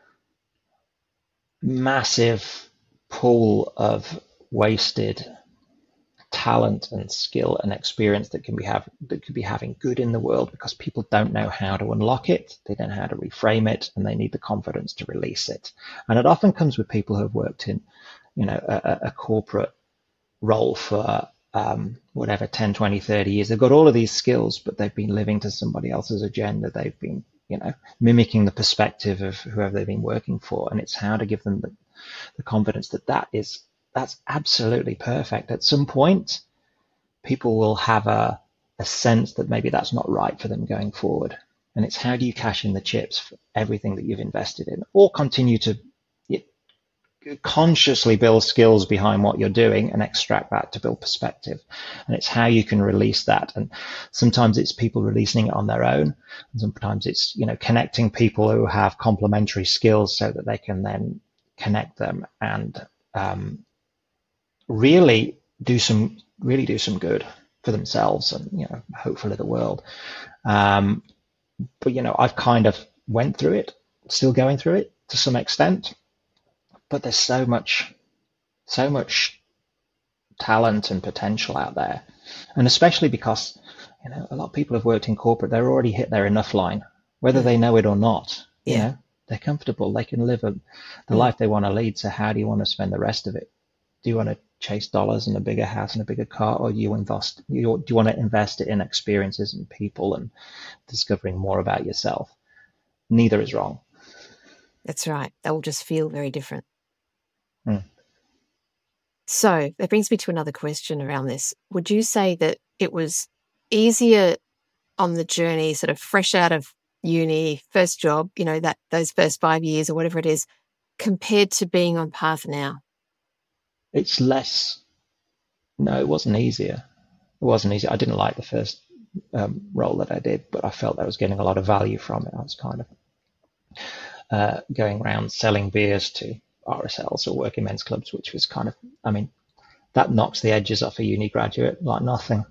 massive pool of wasted talent and skill and experience that could be having good in the world, because people don't know how to unlock it, they don't know how to reframe it, and they need the confidence to release it. And it often comes with people who have worked in, a corporate role for whatever, 10, 20, 30 years. They've got all of these skills, but they've been living to somebody else's agenda. They've been, mimicking the perspective of whoever they've been working for. And it's how to give them the confidence that's absolutely perfect. At some point, people will have a sense that maybe that's not right for them going forward. And it's how do you cash in the chips for everything that you've invested in, or continue to consciously build skills behind what you're doing and extract that to build perspective. And it's how you can release that. And sometimes it's people releasing it on their own. And sometimes it's, connecting people who have complementary skills so that they can then connect them and really do some good for themselves and, hopefully the world. But, I've kind of went through it, still going through it to some extent. But there's so much talent and potential out there. And especially because, a lot of people have worked in corporate, they're already hit their enough line, whether they know it or not. Yeah. They're comfortable. They can live the life they want to lead. So how do you want to spend the rest of it? Do you want to chase dollars and a bigger house and a bigger car, or do you want to invest it in experiences and people and discovering more about yourself? Neither is wrong. That's right. They will just feel very different. Mm. So that brings me to another question around this. Would you say that it was easier on the journey, sort of fresh out of uni, first job, that those first 5 years or whatever it is, compared to being on path now? It's less. No, it wasn't easier. It wasn't easy. I didn't like the first role that I did, but I felt I was getting a lot of value from it. I was kind of going around selling beers to RSLs or working men's clubs, which was kind of, that knocks the edges off a uni graduate like nothing.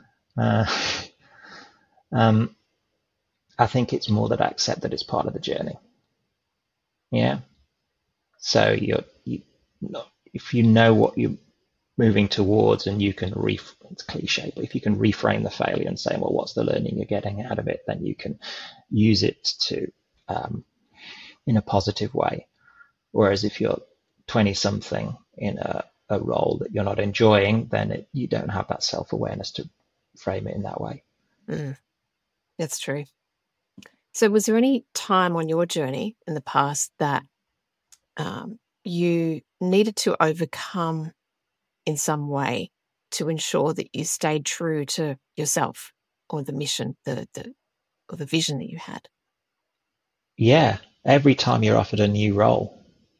I think it's more that I accept that it's part of the journey. Yeah. So if you know what you're moving towards and you can it's cliche, but if you can reframe the failure and say, well, what's the learning you're getting out of it, then you can use it to, in a positive way. Whereas if you're 20 something in a role that you're not enjoying, then you don't have that self-awareness to frame it in that way. That's true. So was there any time on your journey in the past that you needed to overcome in some way to ensure that you stayed true to yourself or the mission, or the vision that you had? Yeah. Every time you're offered a new role,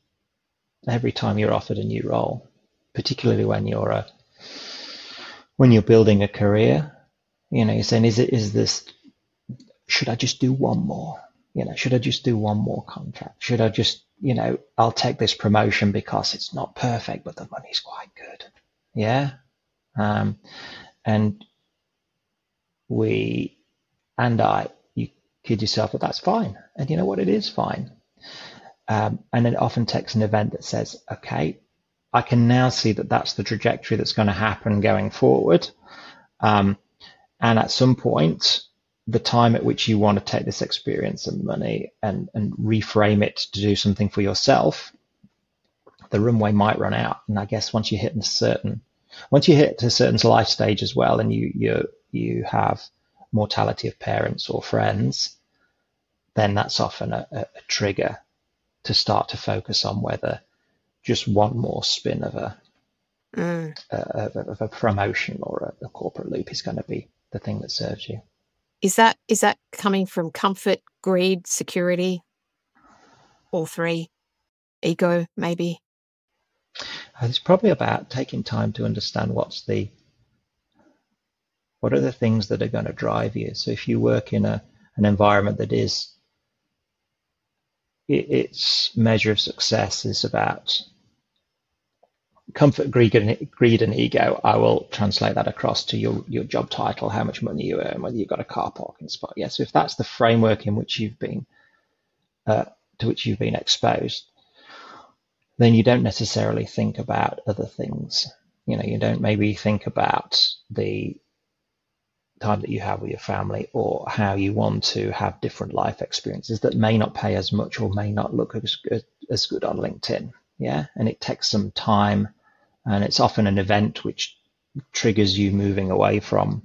particularly when you're building a career, you're saying, should I just do one more? Should I just do one more contract? Should I just, I'll take this promotion because it's not perfect, but the money's quite good. Yeah. And you kid yourself, but that's fine. And you know what? It is fine. And it often takes an event that says, okay, I can now see that that's the trajectory that's going to happen going forward. And at some point, the time at which you want to take this experience and money and reframe it to do something for yourself, the runway might run out. And I guess once you hit a certain life stage as well, and you have mortality of parents or friends, then that's often a trigger to start to focus on whether just one more spin of a promotion or a corporate loop is going to be the thing that serves you. Is that coming from comfort, greed, security, all three, ego, maybe? It's probably about taking time to understand what are the things that are going to drive you. So if you work in an environment that its measure of success is about comfort, greed, and ego, I will translate that across to your job title, how much money you earn, whether you've got a car parking spot. Yeah. So if that's the framework in which you've been exposed, then you don't necessarily think about other things. You don't maybe think about the time that you have with your family or how you want to have different life experiences that may not pay as much or may not look as good on LinkedIn. Yeah. And it takes some time, and it's often an event which triggers you moving away from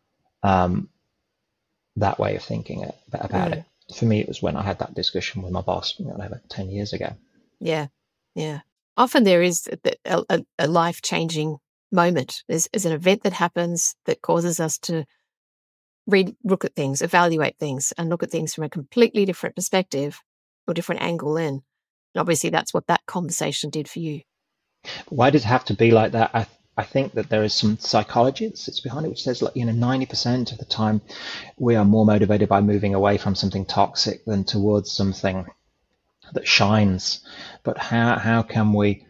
that way of thinking about it. For me, it was when I had that discussion with my boss over 10 years ago. Yeah. Yeah. Often there is a life-changing moment. There's an event that happens that causes us to look at things, evaluate things, and look at things from a completely different perspective or different angle in. And obviously that's what that conversation did for you. Why does it have to be like that? I think that there is some psychology that sits behind it, which says, like, 90% of the time we are more motivated by moving away from something toxic than towards something that shines. But how can we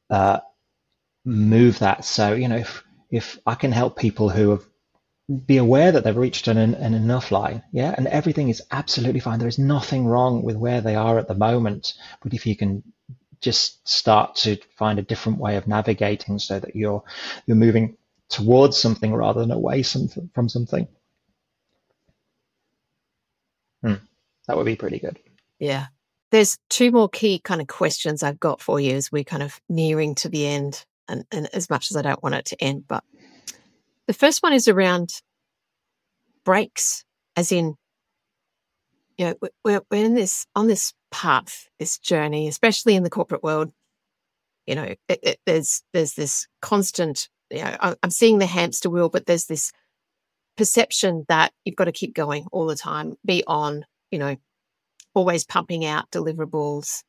move that? So, if I can help people who have be aware that they've reached an enough line, yeah, and everything is absolutely fine. There is nothing wrong with where they are at the moment. But if you can just start to find a different way of navigating so that you're moving towards something rather than away from something, that would be pretty good. Yeah. There's two more key kind of questions I've got for you as we're kind of nearing to the end, and as much as I don't want it to end, but the first one is around breaks, as in, we're on this path, this journey, especially in the corporate world. There's this constant, I'm seeing the hamster wheel, but there's this perception that you've got to keep going all the time, be on, always pumping out deliverables.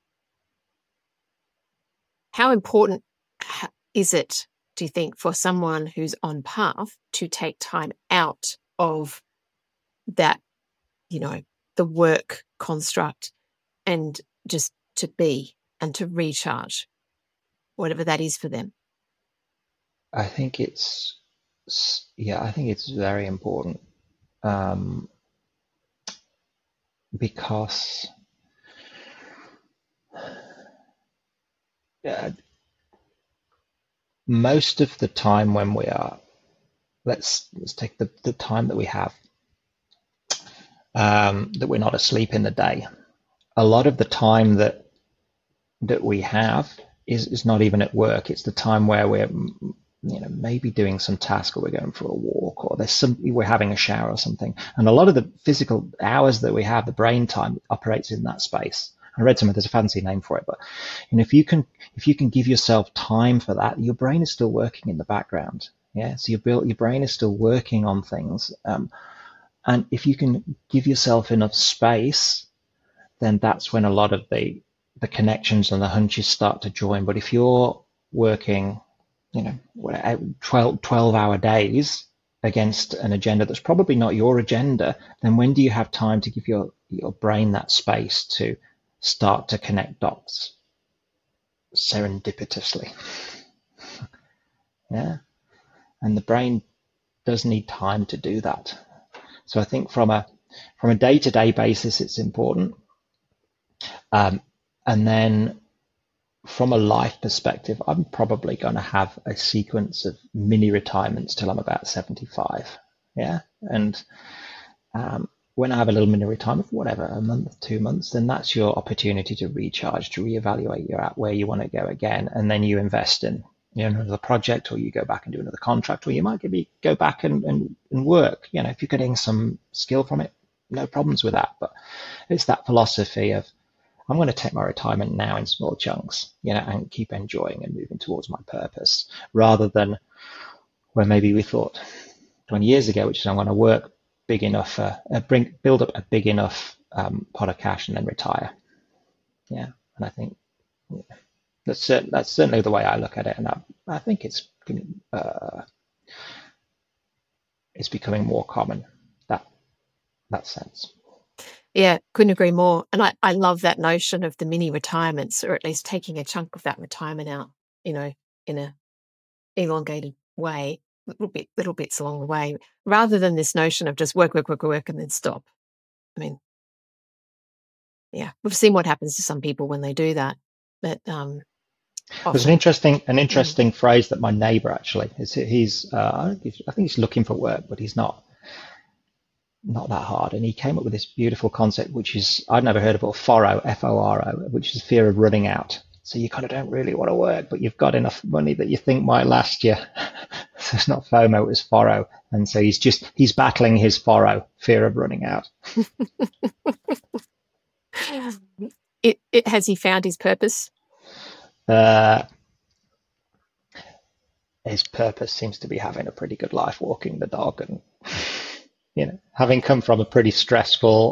How important is it, do you think, for someone who's on path to take time out of that, the work construct, and just to be and to recharge, whatever that is for them? I think it's very important, because most of the time when we are, let's take the time that we have, that we're not asleep in the day. A lot of the time that we have is not even at work. It's the time where we're maybe doing some task, or we're going for a walk, or we're having a shower or something. And a lot of the physical hours that we have, the brain time, operates in that space. I read somewhere there's a fancy name for it, but if you can give yourself time for that, your brain is still working in the background. Yeah, so your brain is still working on things, and if you can give yourself enough space, then that's when a lot of the connections and the hunches start to join. But if you're working 12-hour days against an agenda that's probably not your agenda, then when do you have time to give your brain that space to start to connect dots serendipitously? Yeah, and the brain does need time to do that. So I think from a day-to-day basis, it's important, and then from a life perspective, I'm probably going to have a sequence of mini retirements till I'm about 75. Yeah. And when I have a little mini retirement, whatever, a month, 2 months, then that's your opportunity to recharge, to reevaluate you're at where you want to go again. And then you invest in another project, or you go back and do another contract, or you might go back and work. If you're getting some skill from it, no problems with that. But it's that philosophy of, I'm going to take my retirement now in small chunks, and keep enjoying and moving towards my purpose, rather than where maybe we thought 20 years ago, which is, I'm going to work big enough, build up a big enough pot of cash and then retire. Yeah, and I think that's certainly the way I look at it, and I think it's becoming more common, that sense. Yeah, couldn't agree more. And I love that notion of the mini retirements, or at least taking a chunk of that retirement out, in a elongated way, little bits along the way, rather than this notion of just work and then stop. I mean, yeah, we've seen what happens to some people when they do that. But there's an interesting phrase that my neighbour actually he's I think he's looking for work, but he's not that hard, and he came up with this beautiful concept, which is, I'd never heard of it, FORO, F-O-R-O, which is fear of running out. So you kind of don't really want to work, but you've got enough money that you think might last you. So it's not FOMO, it's FORO. And so he's battling his FORO, fear of running out. Has he found his purpose? His purpose seems to be having a pretty good life, walking the dog, and having come from a pretty stressful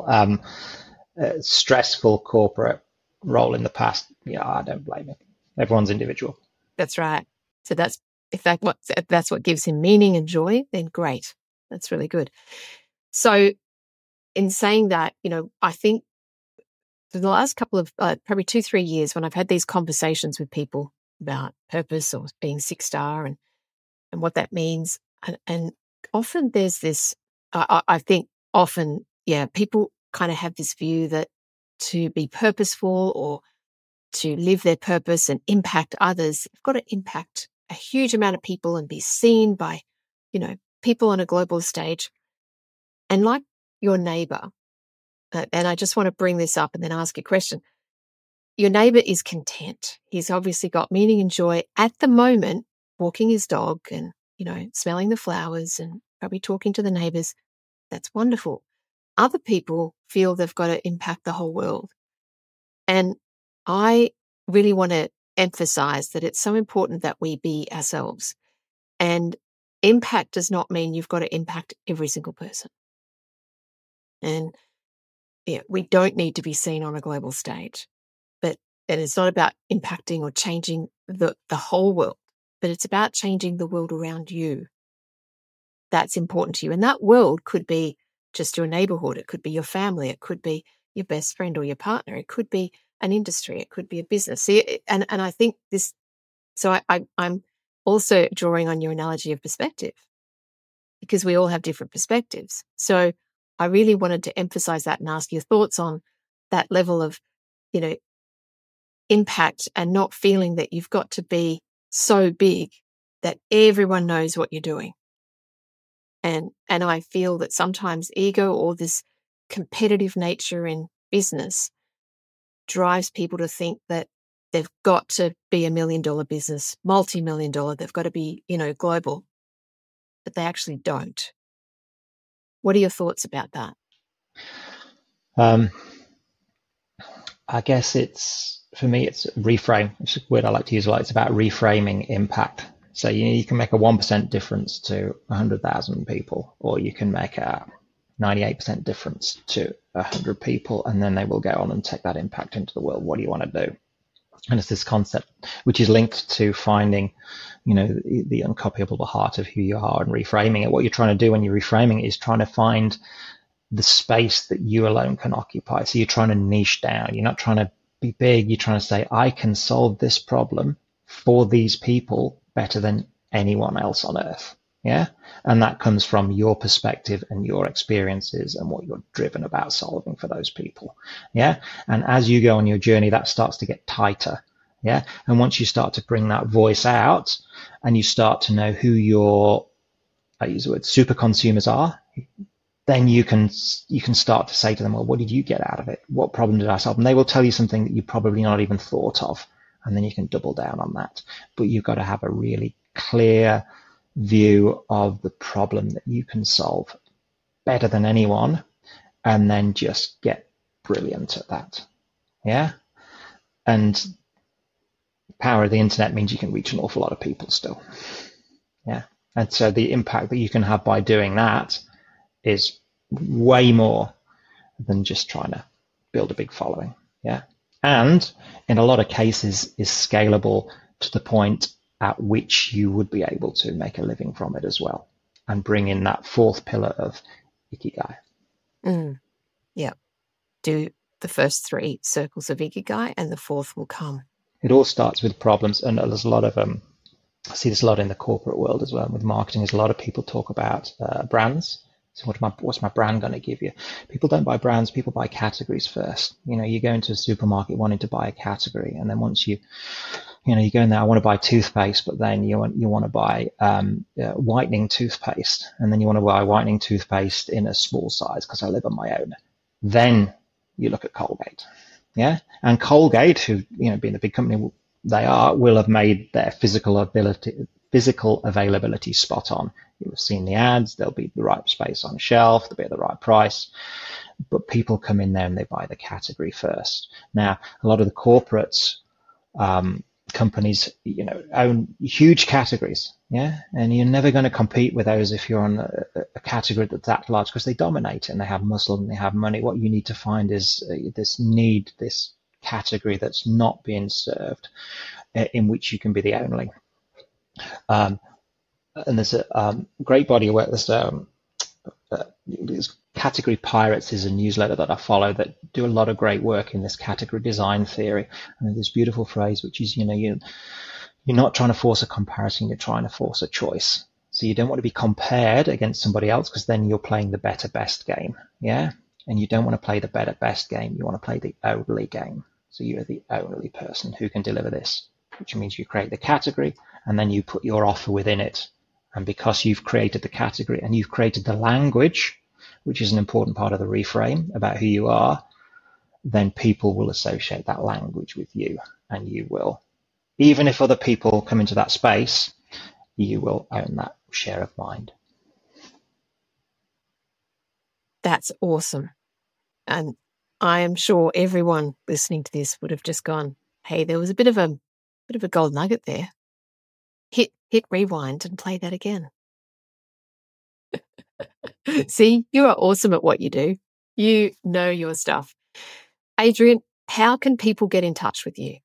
corporate role in the past. I don't blame him. Everyone's individual. That's right. So if that's what gives him meaning and joy, then great. That's really good. So in saying that, I think for the last couple of probably 2-3 years, when I've had these conversations with people about purpose or being 6-star and what that means, and often there's this, I think often, people kind of have this view that to be purposeful or to live their purpose and impact others, you've got to impact a huge amount of people and be seen by, people on a global stage. And like your neighbor, and I just want to bring this up and then ask a question. Your neighbor is content. He's obviously got meaning and joy at the moment, walking his dog and, smelling the flowers and probably talking to the neighbors. That's wonderful. Other people feel they've got to impact the whole world. And I really want to emphasize that it's so important that we be ourselves. And impact does not mean you've got to impact every single person. And we don't need to be seen on a global stage. And it's not about impacting or changing the whole world, but it's about changing the world around you. That's important to you. And that world could be just your neighborhood. It could be your family. It could be your best friend or your partner. It could be an industry. It could be a business. See, and I think this, so I'm also drawing on your analogy of perspective, because we all have different perspectives. So I really wanted to emphasize that and ask your thoughts on that level of, impact, and not feeling that you've got to be so big that everyone knows what you're doing. And I feel that sometimes ego or this competitive nature in business drives people to think that they've got to be $1 million business, multi-million-dollar, they've got to be, global, but they actually don't. What are your thoughts about that? I guess for me, it's reframe. It's a word I like to use a lot. It's about reframing impact. So you can make a 1% difference to 100,000 people, or you can make a 98% difference to 100 people, and then they will go on and take that impact into the world. What do you want to do? And it's this concept which is linked to finding, the uncopyable heart of who you are and reframing it. What you're trying to do when you're reframing it is trying to find the space that you alone can occupy. So you're trying to niche down. You're not trying to be big. You're trying to say, I can solve this problem for these people better than anyone else on earth. Yeah. And that comes from your perspective and your experiences and what you're driven about solving for those people. Yeah. And as you go on your journey, that starts to get tighter. Yeah. And once you start to bring that voice out and you start to know who your, I use the word, super consumers are, then you can start to say to them, well, what did you get out of it? What problem did I solve? And they will tell you something that you probably not even thought of. And then you can double down on that. But you've got to have a really clear view of the problem that you can solve better than anyone, and then just get brilliant at that. Yeah. And the power of the internet means you can reach an awful lot of people still. Yeah. And so the impact that you can have by doing that is way more than just trying to build a big following. Yeah. And in a lot of cases is scalable to the point at which you would be able to make a living from it as well, and bring in that fourth pillar of Ikigai. Yeah. Do the first 3 circles of Ikigai and the fourth will come. It all starts with problems. And there's a lot of, I see this a lot in the corporate world as well. With marketing, there's a lot of people talk about brands. So what's my brand going to give you? People don't buy brands, people buy categories first. You go into a supermarket wanting to buy a category, and then once you go in there, I want to buy toothpaste, but then you want to buy whitening toothpaste, and then you want to buy whitening toothpaste in a small size because I live on my own. Then you look at Colgate, yeah, and Colgate, who being the big company they are, will have made their physical availability spot on. You'll have seen the ads, there'll be the right space on the shelf, they'll be at the right price, but people come in there and they buy the category first. Now, a lot of the corporates, companies, own huge categories, yeah, and you're never going to compete with those if you're on a category that's that large, because they dominate and they have muscle and they have money. What you need to find is this category that's not being served, in which you can be the only. And there's a great body of work. There's Category Pirates is a newsletter that I follow that do a lot of great work in this category design theory. And this beautiful phrase, which is, you're not trying to force a comparison, you're trying to force a choice. So you don't want to be compared against somebody else, because then you're playing the better best game. Yeah. And you don't want to play the better best game. You want to play the only game. So you're the only person who can deliver this, which means you create the category and then you put your offer within it. And because you've created the category and you've created the language, which is an important part of the reframe about who you are, then people will associate that language with you, and you will. Even if other people come into that space, you will own that share of mind. That's awesome. And I am sure everyone listening to this would have just gone, hey, there was a bit of a gold nugget there. Hit rewind and play that again. See, you are awesome at what you do. You know your stuff. Adrian, how can people get in touch with you?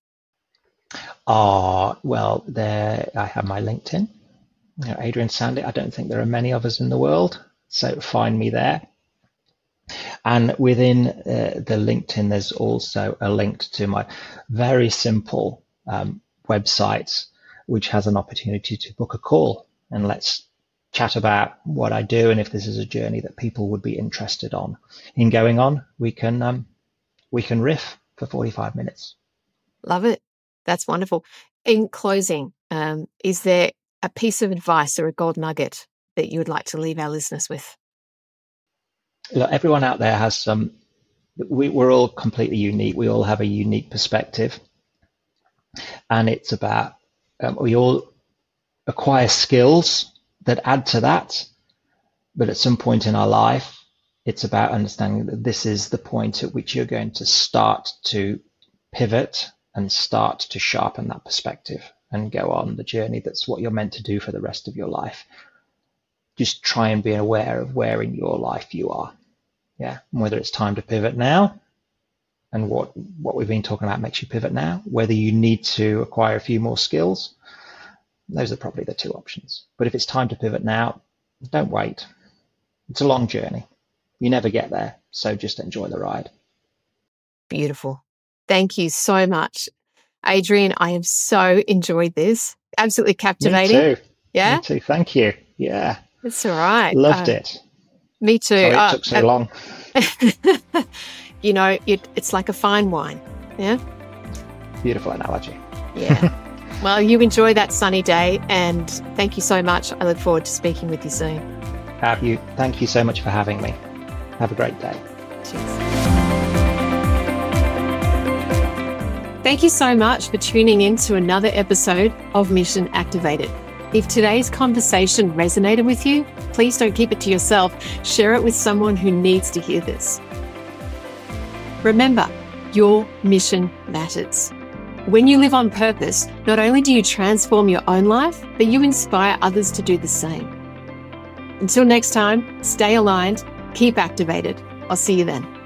Well, there I have my LinkedIn. Adrian Sandy. I don't think there are many of us in the world, so find me there. And within the LinkedIn, there's also a link to my very simple website, which has an opportunity to book a call, and let's chat about what I do, and if this is a journey that people would be interested in going on, we can riff for 45 minutes. Love it. That's wonderful. In closing, is there a piece of advice or a gold nugget that you would like to leave our listeners with? Look, everyone out there has we're all completely unique. We all have a unique perspective, and it's about we all acquire skills that add to that, but at some point in our life, it's about understanding that this is the point at which you're going to start to pivot and start to sharpen that perspective and go on the journey that's what you're meant to do for the rest of your life. Just try and be aware of where in your life you are. Yeah, and whether it's time to pivot now, and what we've been talking about makes you pivot now, whether you need to acquire a few more skills, those are probably the two options. But if it's time to pivot now, don't wait. It's a long journey. You never get there, so just enjoy the ride. Beautiful. Thank you so much. Adrian, I have so enjoyed this. Absolutely captivating. Me too. Yeah? Me too. Thank you. Yeah. It's all right. Loved it. Me too. Sorry it took so long. It's like a fine wine. Yeah? Beautiful analogy. Yeah. Well, you enjoy that sunny day, and thank you so much. I look forward to speaking with you soon. Thank you so much for having me. Have a great day. Cheers. Thank you so much for tuning in to another episode of Mission Activated. If today's conversation resonated with you, please don't keep it to yourself. Share it with someone who needs to hear this. Remember, your mission matters. When you live on purpose, not only do you transform your own life, but you inspire others to do the same. Until next time, stay aligned, keep activated. I'll see you then.